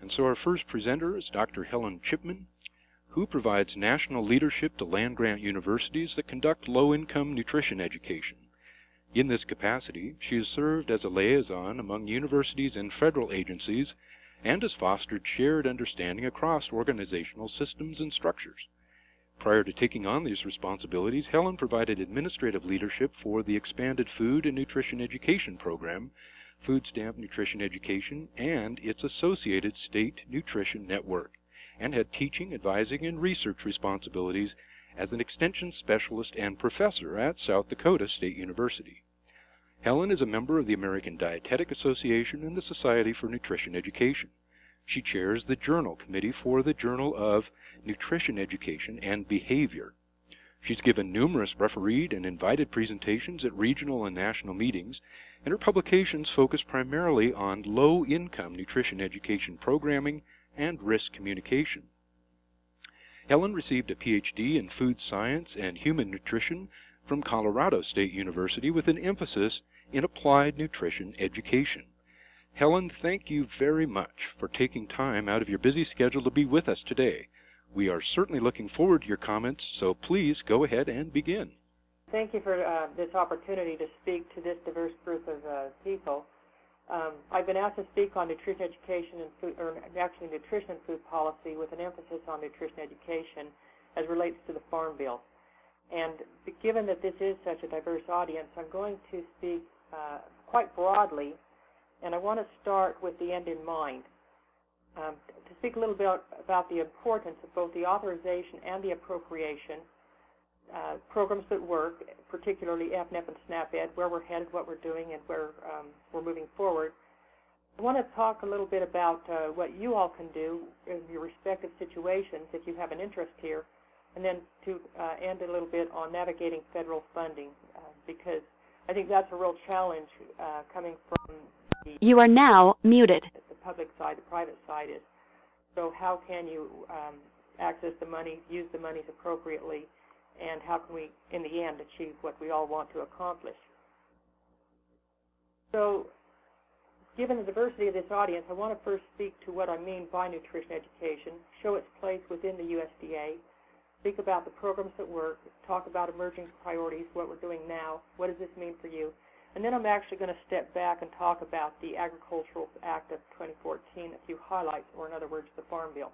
And so our first presenter is Dr. Helen Chipman, who provides national leadership to land-grant universities that conduct low-income nutrition education. In this capacity, she has served as a liaison among universities and federal agencies and has fostered shared understanding across organizational systems and structures. Prior to taking on these responsibilities, Helen provided administrative leadership for the expanded Food and Nutrition Education Program, Food Stamp Nutrition Education, and its associated state nutrition network, and had teaching, advising, and research responsibilities as an extension specialist and professor at South Dakota State University. Helen is a member of the American Dietetic Association and the Society for Nutrition Education. She chairs the Journal Committee for the Journal of Nutrition Education and Behavior. She's given numerous refereed and invited presentations at regional and national meetings, and her publications focus primarily on low-income nutrition education programming and risk communication. Helen received a PhD in food science and human nutrition from Colorado State University with an emphasis in applied nutrition education. Helen, thank you very much for taking time out of your busy schedule to be with us today. We are certainly looking forward to your comments, so please go ahead and begin. Thank you for this opportunity to speak to this diverse group of people. I've been asked to speak on nutrition education and food, or actually nutrition and food policy with an emphasis on nutrition education as relates to the Farm Bill. And given that this is such a diverse audience, I'm going to speak quite broadly, and I want to start with the end in mind. To speak a little bit about the importance of both the authorization and the appropriation, programs that work, particularly FNEP and SNAP-Ed, where we're headed, what we're doing, and where we're moving forward. I want to talk a little bit about what you all can do in your respective situations if you have an interest here, and then to end a little bit on navigating federal funding, because I think that's a real challenge coming from the... You are now muted. The public side, the private side is. So how can you access the money, use the monies appropriately, and how can we, in the end, achieve what we all want to accomplish? So, given the diversity of this audience, I want to first speak to what I mean by nutrition education, show its place within the USDA, speak about the programs that work, talk about emerging priorities, what we're doing now, what does this mean for you, and then I'm actually going to step back and talk about the Agricultural Act of 2014, a few highlights, or in other words, the Farm Bill.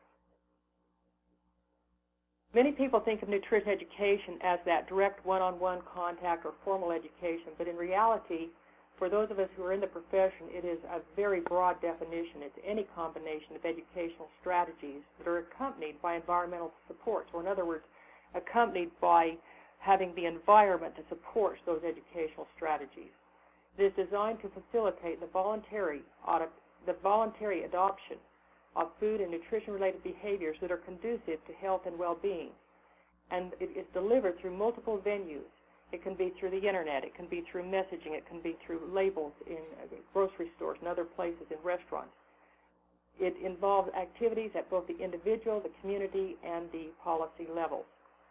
Many people think of nutrition education as that direct one-on-one contact or formal education, but in reality, for those of us who are in the profession, it is a very broad definition. It's any combination of educational strategies that are accompanied by environmental supports, or in other words, accompanied by having the environment that supports those educational strategies. It is designed to facilitate the voluntary adoption of food and nutrition-related behaviors that are conducive to health and well-being. And it is delivered through multiple venues. It can be through the internet, it can be through messaging, it can be through labels in grocery stores and other places, in restaurants. It involves activities at both the individual, the community, and the policy levels.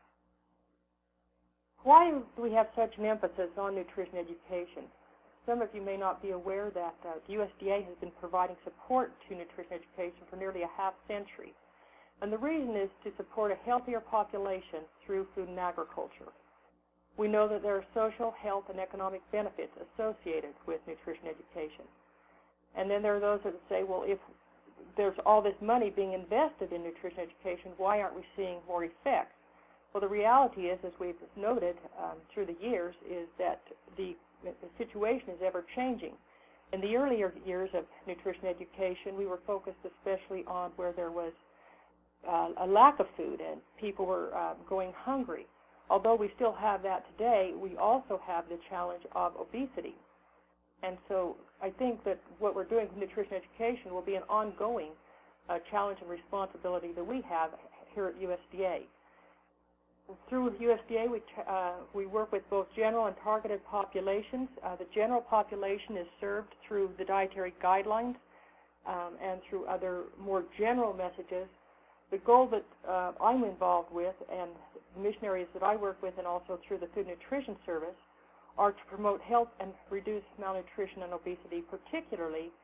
Why do we have such an emphasis on nutrition education? Some of you may not be aware that the USDA has been providing support to nutrition education for nearly a half-century. And the reason is to support a healthier population through food and agriculture. We know that there are social, health, and economic benefits associated with nutrition education. And then there are those that say, well, if there's all this money being invested in nutrition education, why aren't we seeing more effects? Well, the reality is, as we've noted through the years, is that the situation is ever changing. In the earlier years of nutrition education, we were focused especially on where there was a lack of food and people were going hungry. Although we still have that today, we also have the challenge of obesity. And so I think that what we're doing with nutrition education will be an ongoing challenge and responsibility that we have here at USDA. Through USDA, we work with both general and targeted populations. The general population is served through the dietary guidelines and through other more general messages. The goal that I'm involved with, and the missionaries that I work with, and also through the Food Nutrition Service, are to promote health and reduce malnutrition and obesity, particularly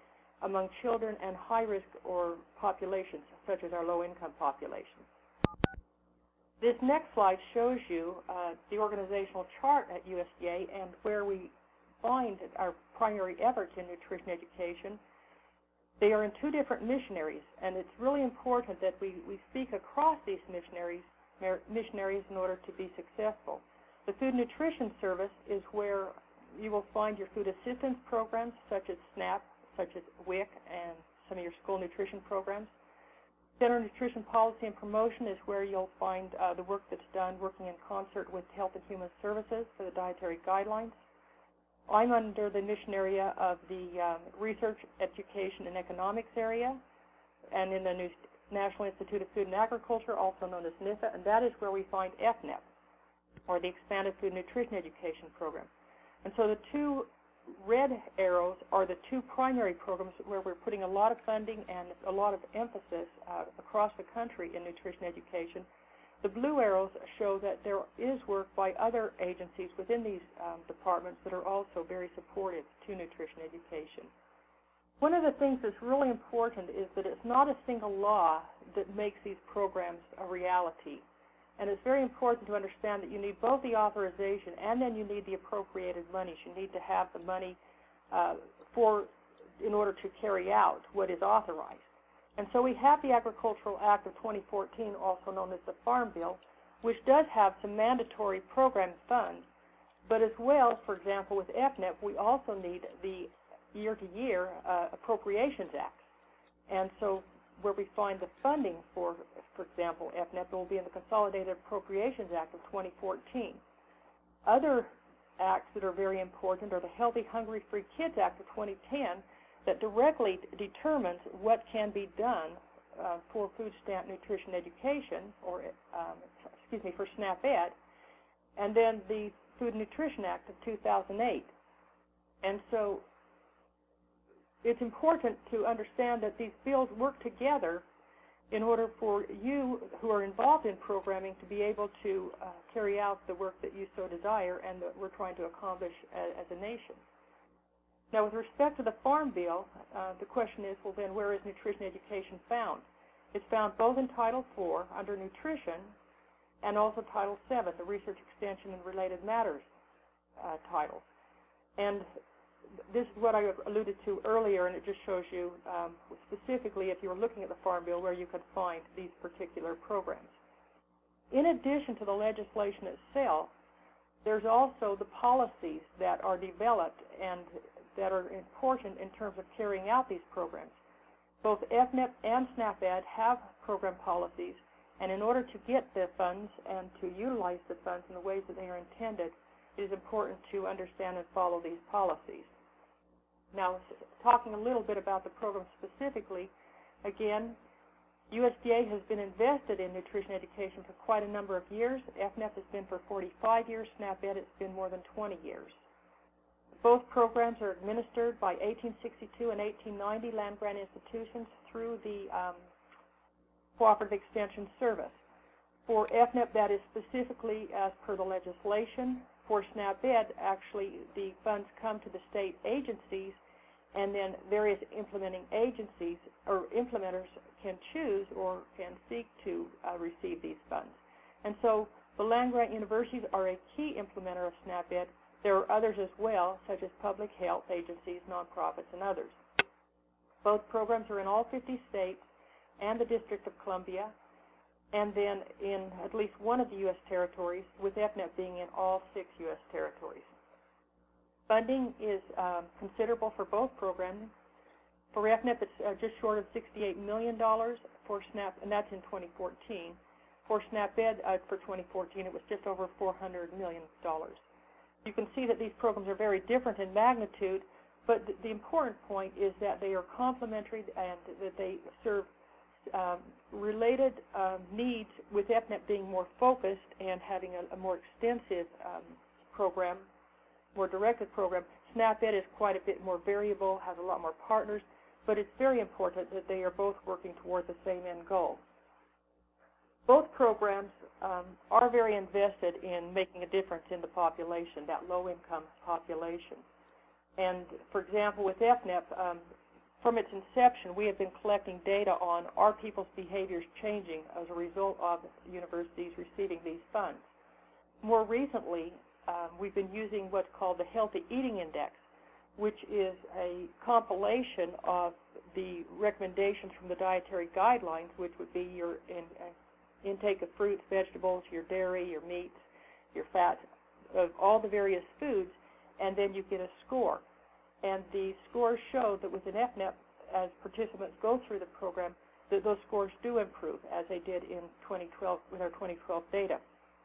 among children and high-risk or populations, such as our low-income population. This next slide shows you the organizational chart at USDA and where we find our primary efforts in nutrition education. They are in two different missionaries, and it's really important that we speak across these missionaries in order to be successful. The Food Nutrition Service is where you will find your food assistance programs, such as SNAP, such as WIC, and some of your school nutrition programs. Center Nutrition Policy and Promotion is where you'll find the work that's done working in concert with Health and Human Services for the dietary guidelines. I'm under the mission area of the Research, Education, and Economics area, and in the National Institute of Food and Agriculture, also known as NIFA, and that is where we find FNEP, or the Expanded Food Nutrition Education Program. And so the two red arrows are the two primary programs where we're putting a lot of funding and a lot of emphasis across the country in nutrition education. The blue arrows show that there is work by other agencies within these departments that are also very supportive to nutrition education. One of the things that's really important is that it's not a single law that makes these programs a reality. And it's very important to understand that you need both the authorization and then you need the appropriated monies. You need to have the money in order to carry out what is authorized. And so we have the Agricultural Act of 2014, also known as the Farm Bill, which does have some mandatory program funds. But as well, for example, with FNEP, we also need the year-to-year Appropriations Act. And so where we find the funding for example, FNEP will be in the Consolidated Appropriations Act of 2014. Other acts that are very important are the Healthy, Hungry, Free Kids Act of 2010 that directly determines what can be done for food stamp nutrition education, or for SNAP-Ed, and then the Food Nutrition Act of 2008. And so it's important to understand that these bills work together in order for you who are involved in programming to be able to carry out the work that you so desire and that we're trying to accomplish as a nation. Now, with respect to the Farm Bill, the question is, well, then where is nutrition education found? It's found both in Title IV under Nutrition and also Title VII, the Research, Extension, and Related Matters title. And this is what I alluded to earlier, and it just shows you specifically, if you were looking at the Farm Bill, where you could find these particular programs. In addition to the legislation itself, there's also the policies that are developed and that are important in terms of carrying out these programs. Both FNEP and SNAP-Ed have program policies, and in order to get the funds and to utilize the funds in the ways that they are intended, it is important to understand and follow these policies. Now, talking a little bit about the program specifically, again, USDA has been invested in nutrition education for quite a number of years. FNEP has been for 45 years. SNAP-Ed has been more than 20 years. Both programs are administered by 1862 and 1890 land-grant institutions through the Cooperative Extension Service. For FNEP, that is specifically as per the legislation. For SNAP-Ed, actually, the funds come to the state agencies, and then various implementing agencies or implementers can choose or can seek to receive these funds. And so the land-grant universities are a key implementer of SNAP-Ed. There are others as well, such as public health agencies, nonprofits, and others. Both programs are in all 50 states and the District of Columbia, and then in at least one of the U.S. territories, with FNEP being in all 6 U.S. territories. Funding is considerable for both programs. For FNEP, it's just short of $68 million. For SNAP, and that's in 2014. For SNAP-Ed for 2014, it was just over $400 million. You can see that these programs are very different in magnitude, but the important point is that they are complementary and that they serve related needs, with FNEP being more focused and having a more extensive program, more directed program. SNAP-Ed is quite a bit more variable, has a lot more partners, but it's very important that they are both working toward the same end goal. Both programs are very invested in making a difference in the population, that low-income population. And, for example, with FNEP, from its inception, we have been collecting data on are people's behaviors changing as a result of universities receiving these funds. More recently, we've been using what's called the Healthy Eating Index, which is a compilation of the recommendations from the dietary guidelines, which would be your intake of fruits, vegetables, your dairy, your meats, your fat, of all the various foods, and then you get a score. And the scores show that within FNEP, as participants go through the program, that those scores do improve, as they did in 2012 with our 2012 data.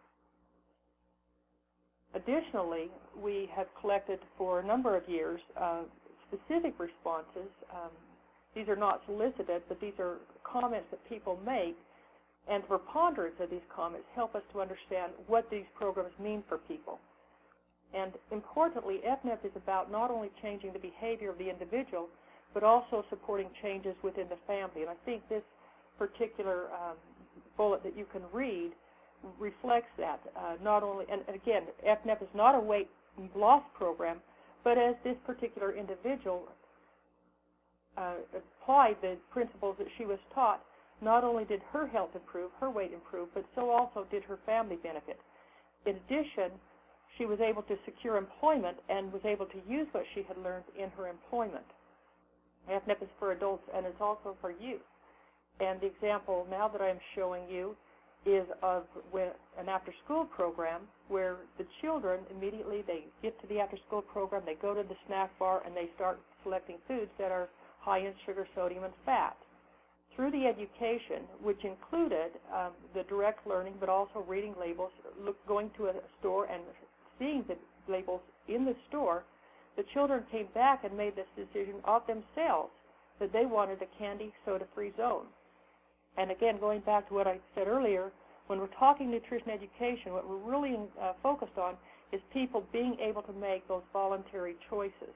Additionally, we have collected for a number of years specific responses. These are not solicited, but these are comments that people make, and the preponderance of these comments help us to understand what these programs mean for people. And importantly, FNEP is about not only changing the behavior of the individual, but also supporting changes within the family. And I think this particular bullet that you can read reflects that. Not only, and again, FNEP is not a weight loss program, but as this particular individual applied the principles that she was taught, not only did her health improve, her weight improve, but so also did her family benefit. In addition, she was able to secure employment and was able to use what she had learned in her employment. FNEP is for adults and it's also for youth. And the example now that I'm showing you is of an after-school program where the children immediately, they get to the after-school program, they go to the snack bar, and they start selecting foods that are high in sugar, sodium, and fat. Through the education, which included the direct learning, but also reading labels, going to a store and seeing the labels in the store, the children came back and made this decision of themselves that they wanted a candy, soda-free zone. And again, going back to what I said earlier, when we're talking nutrition education, what we're really focused on is people being able to make those voluntary choices.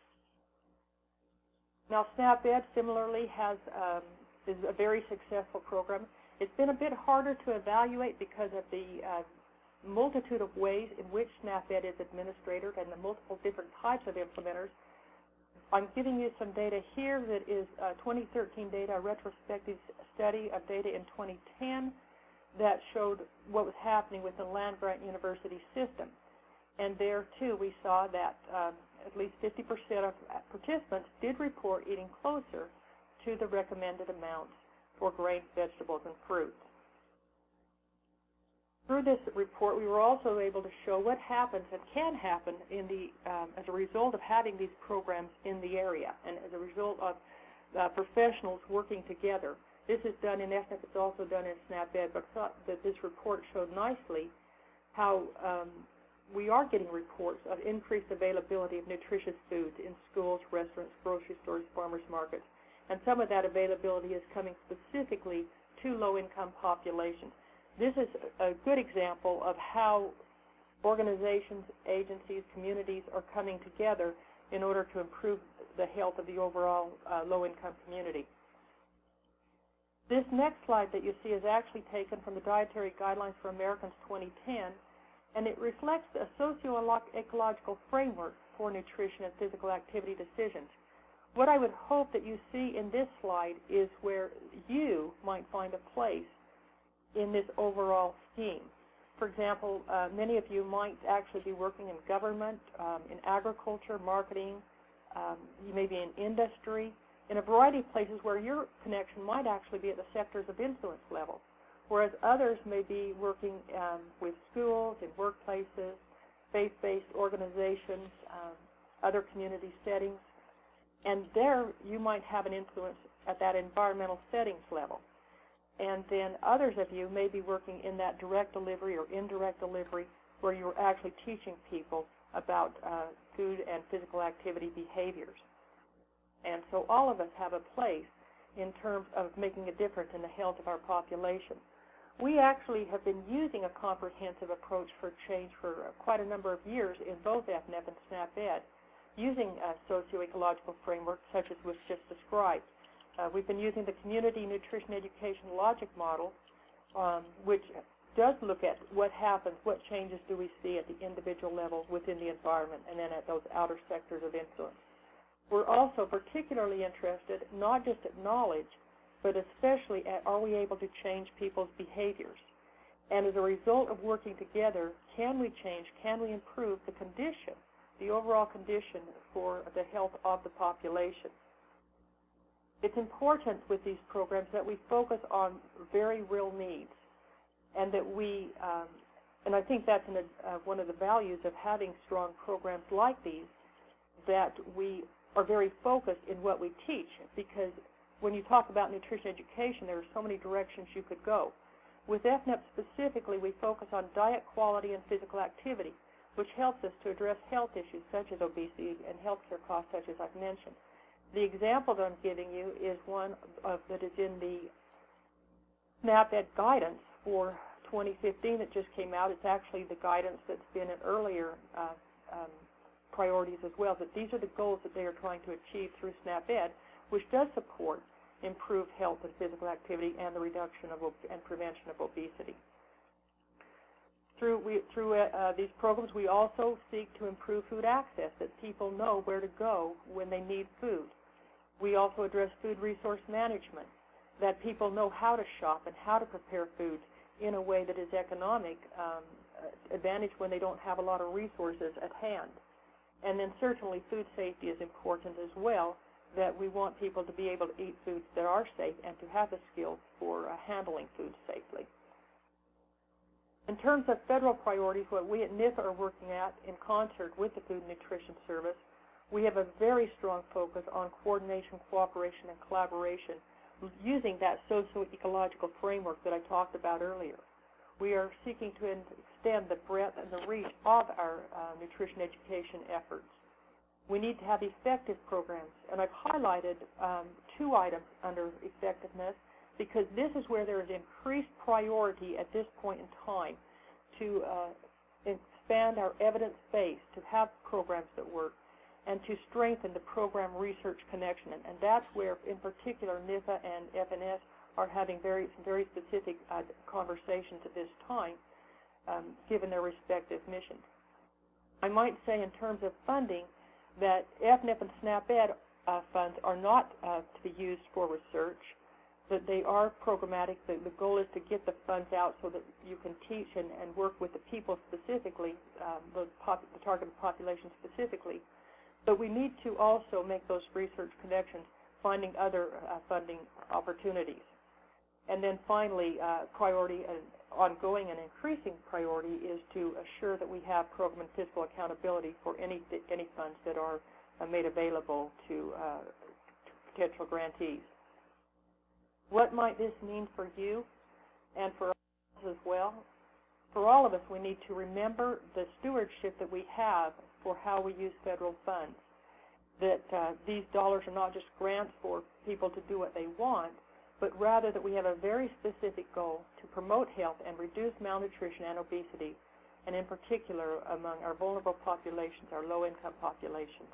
Now, SNAP-Ed similarly is a very successful program. It's been a bit harder to evaluate because of the multitude of ways in which SNAP-Ed is administered and the multiple different types of implementers. I'm giving you some data here that is 2013 data, a retrospective study of data in 2010 that showed what was happening with the land-grant university system. And there, too, we saw that at least 50% of participants did report eating closer to the recommended amounts for grains, vegetables, and fruits. Through this report, we were also able to show what happens and can happen in the, as a result of having these programs in the area and as a result of professionals working together. This is done in FNEP, it's also done in SNAP-Ed, but I thought that this report showed nicely how we are getting reports of increased availability of nutritious foods in schools, restaurants, grocery stores, farmers markets, and some of that availability is coming specifically to low-income populations. This is a good example of how organizations, agencies, communities are coming together in order to improve the health of the overall low-income community. This next slide that you see is actually taken from the Dietary Guidelines for Americans 2010, and it reflects a socio-ecological framework for nutrition and physical activity decisions. What I would hope that you see in this slide is where you might find a place in this overall scheme. For example, many of you might actually be working in government, in agriculture, marketing, you may be in industry, in a variety of places where your connection might actually be at the sectors of influence level, whereas others may be working with schools, in workplaces, faith-based organizations, other community settings, and there you might have an influence at that environmental settings level. And then others of you may be working in that direct delivery or indirect delivery where you're actually teaching people about food and physical activity behaviors. And so all of us have a place in terms of making a difference in the health of our population. We actually have been using a comprehensive approach for change for quite a number of years in both FNEP and SNAP-Ed, using a socio-ecological framework such as was just described. We've been using the Community Nutrition Education Logic Model, which does look at what happens, what changes do we see at the individual level within the environment, and then at those outer sectors of influence. We're also particularly interested not just at knowledge, but especially at are we able to change people's behaviors? And as a result of working together, can we change, can we improve the condition, the overall condition for the health of the population? It's important with these programs that we focus on very real needs, and that we, and I think that's one of the values of having strong programs like these, that we are very focused in what we teach, because when you talk about nutrition education, there are so many directions you could go. With FNEP specifically, we focus on diet quality and physical activity, which helps us to address health issues such as obesity and healthcare costs such as I've mentioned. The example that I'm giving you is one that is in the SNAP-Ed guidance for 2015 that just came out. It's actually the guidance that's been in earlier priorities as well, that these are the goals that they are trying to achieve through SNAP-Ed, which does support improved health and physical activity and the reduction of and prevention of obesity. Through these programs, we also seek to improve food access, that people know where to go when they need food. We also address food resource management, that people know how to shop and how to prepare foods in a way that is economic advantage when they don't have a lot of resources at hand. And then certainly food safety is important as well, that we want people to be able to eat foods that are safe and to have the skills for handling food safely. In terms of federal priorities, what we at NIFA are working at in concert with the Food and Nutrition Service, we have a very strong focus on coordination, cooperation, and collaboration using that socio-ecological framework that I talked about earlier. We are seeking to extend the breadth and the reach of our nutrition education efforts. We need to have effective programs, and I've highlighted 2 items under effectiveness because this is where there is increased priority at this point in time to expand our evidence base, to have programs that work, and to strengthen the program research connection. And that's where, in particular, NIFA and FNS are having very specific conversations at this time, given their respective missions. I might say in terms of funding that FNIP and SNAP-Ed funds are not to be used for research, that they are programmatic. The goal is to get the funds out so that you can teach and work with the people specifically, the targeted population specifically. But we need to also make those research connections, finding other funding opportunities. And then finally, priority and ongoing and increasing priority is to assure that we have program and fiscal accountability for any funds that are made available to potential grantees. What might this mean for you and for us as well? For all of us, we need to remember the stewardship that we have for how we use federal funds, that these dollars are not just grants for people to do what they want, but rather that we have a very specific goal to promote health and reduce malnutrition and obesity, and in particular among our vulnerable populations, our low-income populations.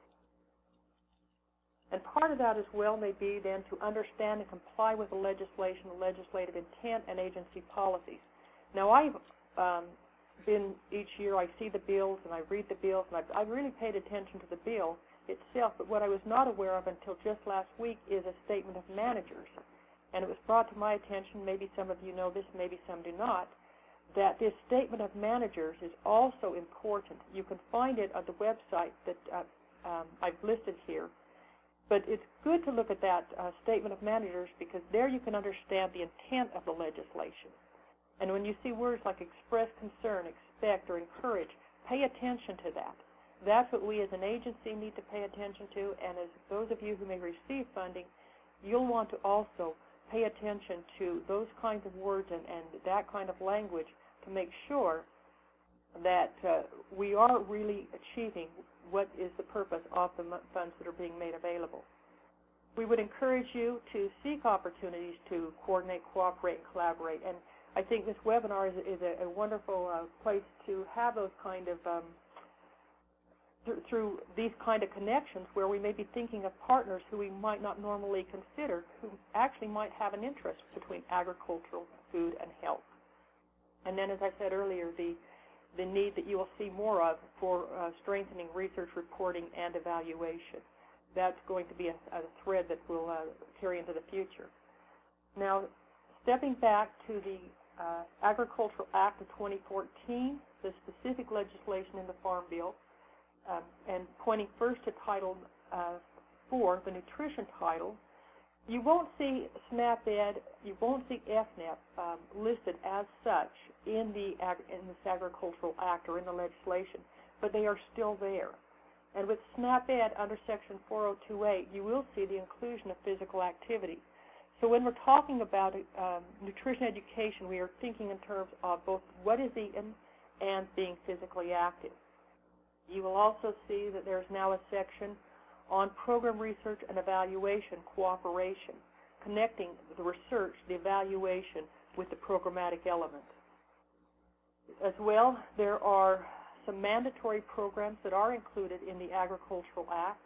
And part of that as well may be then to understand and comply with the legislation, the legislative intent, and agency policies. Now, I've been each year, I see the bills and I read the bills, and I've really paid attention to the bill itself, but what I was not aware of until just last week is a statement of managers. And it was brought to my attention, maybe some of you know this, maybe some do not, that this statement of managers is also important. You can find it on the website that I've listed here. But it's good to look at that statement of managers because there you can understand the intent of the legislation. And when you see words like express concern, expect, or encourage, pay attention to that. That's what we as an agency need to pay attention to, and as those of you who may receive funding, you'll want to also pay attention to those kinds of words and that kind of language to make sure that we are really achieving what is the purpose of the funds that are being made available. We would encourage you to seek opportunities to coordinate, cooperate, and collaborate, and I think this webinar is a wonderful place to have those kind of through these kind of connections where we may be thinking of partners who we might not normally consider, who actually might have an interest between agricultural, food, and health. And then, as I said earlier, the need that you will see more of for strengthening research reporting and evaluation. that's going to be a thread that will carry into the future. Now, stepping back to the Agricultural Act of 2014, the specific legislation in the Farm Bill, and pointing first to Title 4, the nutrition title, you won't see SNAP-Ed, you won't see FNEP listed as such in this Agricultural Act or in the legislation, but they are still there. And with SNAP-Ed under Section 4028, you will see the inclusion of physical activity. So when we're talking about nutrition education, we are thinking in terms of both what is eaten and being physically active. You will also see that there's now a section on program research and evaluation cooperation, connecting the research, the evaluation, with the programmatic element. As well, there are some mandatory programs that are included in the Agricultural Act.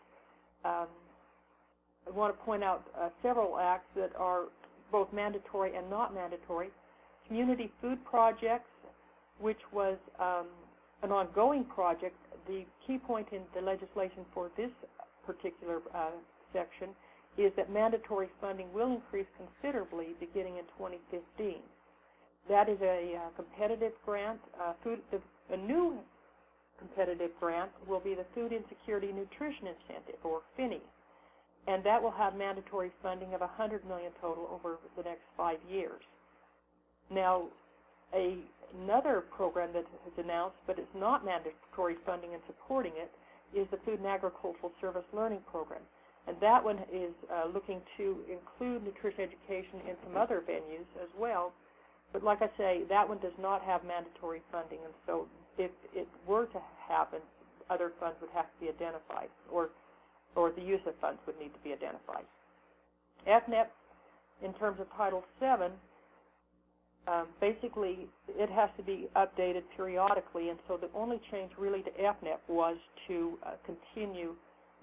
I want to point out several acts that are both mandatory and not mandatory. Community Food Projects, which was an ongoing project. The key point in the legislation for this particular section is that mandatory funding will increase considerably beginning in 2015. That is a competitive grant. A new competitive grant will be the Food Insecurity Nutrition Incentive, or FINI, and that will have mandatory funding of $100 million total over the next 5 years. Now, another program that is announced, but it's not mandatory funding and supporting it, is the Food and Agricultural Service Learning Program. And that one is looking to include nutrition education in some other venues as well. But like I say, that one does not have mandatory funding, and so if it were to happen, other funds would have to be identified, or the use of funds would need to be identified. FNEP, in terms of Title VII, basically it has to be updated periodically, and so the only change really to FNEP was to continue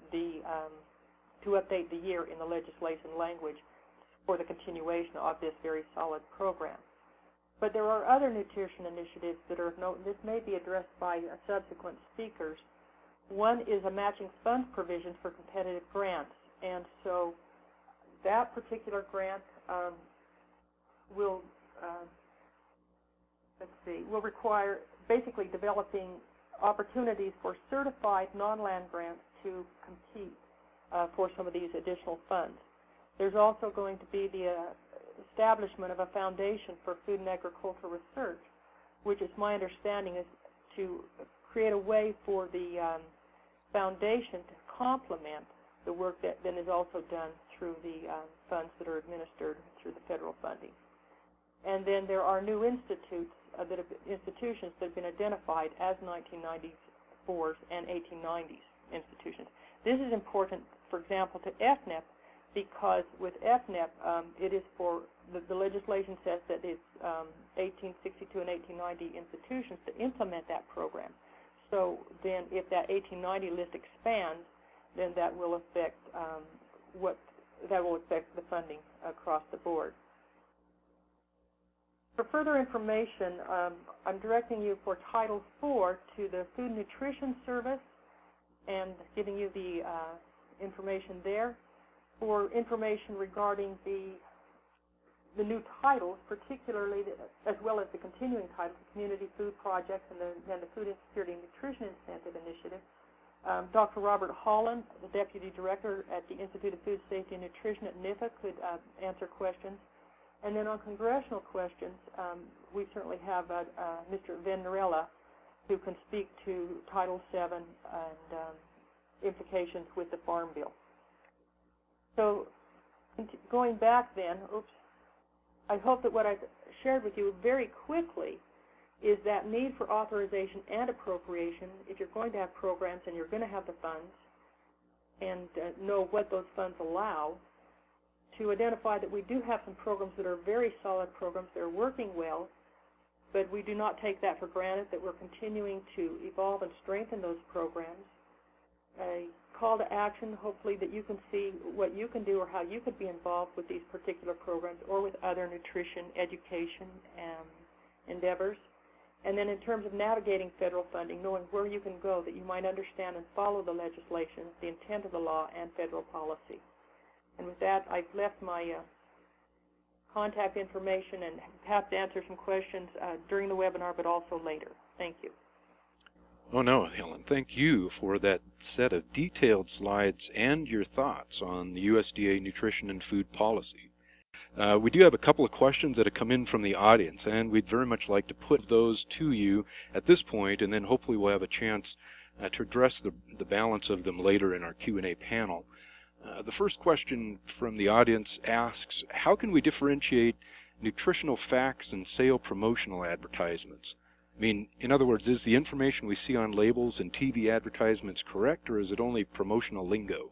to update the year in the legislation language for the continuation of this very solid program. But there are other nutrition initiatives that are, this may be addressed by subsequent speakers. One is a matching funds provision for competitive grants, and so that particular grant will require basically developing opportunities for certified non-land grants to compete for some of these additional funds. There's also going to be the establishment of a foundation for food and agricultural research, which is my understanding is to create a way for the foundation to complement the work that then is also done through the funds that are administered through the federal funding. And then there are new institutions that have been identified as 1994s and 1890s institutions. This is important, for example, to FNEP, because with FNEP, it is for, the legislation says that it's 1862 and 1890 institutions to implement that program. So then if that 1890 list expands, then that will affect the funding across the board. For further information, I'm directing you for Title IV to the Food Nutrition Service and giving you the information there. For information regarding the new titles, particularly as well as the continuing titles, Community Food Projects and the Food Insecurity and Nutrition Incentive Initiative, Dr. Robert Holland, the Deputy Director at the Institute of Food Safety and Nutrition at NIFA, could answer questions. And then on congressional questions, we certainly have Mr. Venderella, who can speak to Title VII and implications with the Farm Bill. So going back then, I hope that what I've shared with you very quickly is that need for authorization and appropriation if you're going to have programs and you're going to have the funds and know what those funds allow, to identify that we do have some programs that are very solid programs that are working well, but we do not take that for granted, that we're continuing to evolve and strengthen those programs. A call to action, hopefully, that you can see what you can do or how you could be involved with these particular programs or with other nutrition education endeavors. And then in terms of navigating federal funding, knowing where you can go that you might understand and follow the legislation, the intent of the law, and federal policy. And with that, I've left my contact information and have to answer some questions during the webinar, but also later. Thank you. Oh no, Helen, thank you for that set of detailed slides and your thoughts on the USDA nutrition and food policy. We do have a couple of questions that have come in from the audience, and we'd very much like to put those to you at this point, and then hopefully we'll have a chance to address the balance of them later in our Q&A panel. The first question from the audience asks, how can we differentiate nutritional facts and sale promotional advertisements? I mean, in other words, is the information we see on labels and TV advertisements correct, or is it only promotional lingo?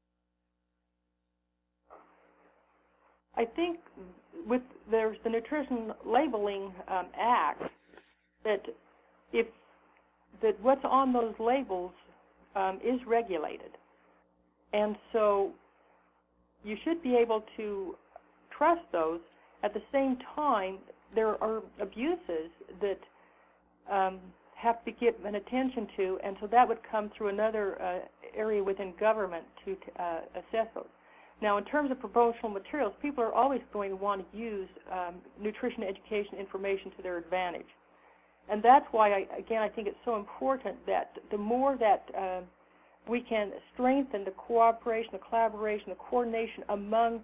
I think there's the Nutrition Labeling Act that what's on those labels is regulated. And so you should be able to trust those. At the same time, there are abuses that have to be given attention to, and so that would come through another area within government to assess those. Now, in terms of promotional materials, people are always going to want to use nutrition education information to their advantage. And that's why, I think it's so important that the more that we can strengthen the cooperation, the collaboration, the coordination among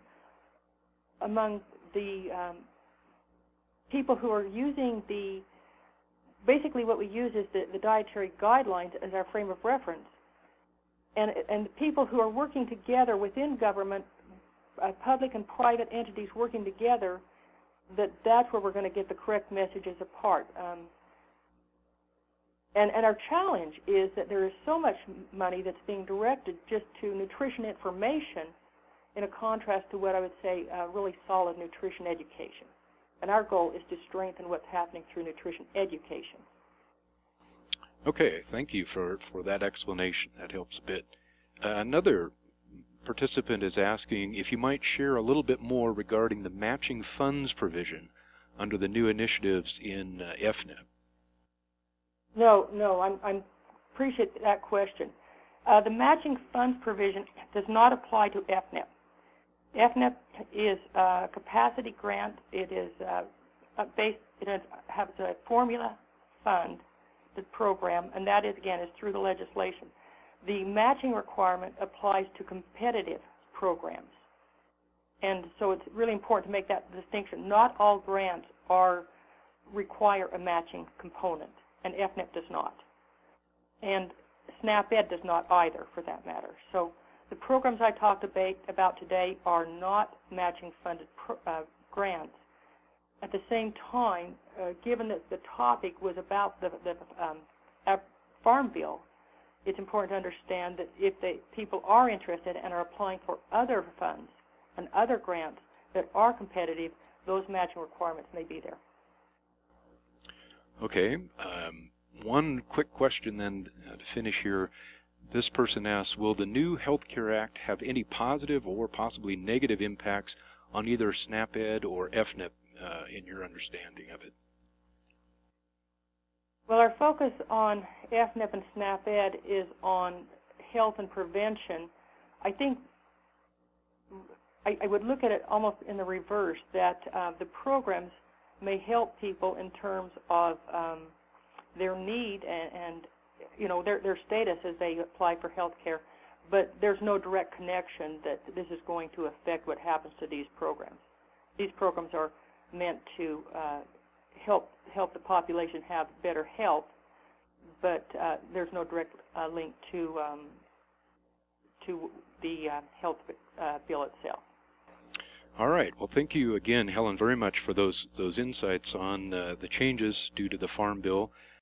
the people who are using basically what we use is the dietary guidelines as our frame of reference. And the people who are working together within government, public and private entities working together, that's where we're going to get the correct messages apart. And our challenge is that there is so much money that's being directed just to nutrition information in a contrast to what I would say really solid nutrition education. And our goal is to strengthen what's happening through nutrition education. Okay, thank you for that explanation. That helps a bit. Another participant is asking if you might share a little bit more regarding the matching funds provision under the new initiatives in FNEP. No, I appreciate that question. The matching funds provision does not apply to FNEP. FNEP is a capacity grant. It is has a formula fund, the program, and that is, again, is through the legislation. The matching requirement applies to competitive programs. And so it's really important to make that distinction. Not all grants require a matching component, and FNEP does not. And SNAP-Ed does not either, for that matter. So the programs I talked about today are not matching funded grants. At the same time, given that the topic was about the Farm Bill, it's important to understand that if people are interested and are applying for other funds and other grants that are competitive, those matching requirements may be there. Okay. One quick question then to finish here. This person asks, will the new Healthcare Act have any positive or possibly negative impacts on either SNAP-Ed or FNEP in your understanding of it? Well, our focus on FNEP and SNAP-Ed is on health and prevention. I think I would look at it almost in the reverse, that the programs may help people in terms of their need and their status as they apply for health care, but there's no direct connection that this is going to affect what happens to these programs. These programs are meant to help the population have better health, but there's no direct link to the health bill itself. All right. Well, thank you again, Helen, very much for those insights on the changes due to the Farm Bill.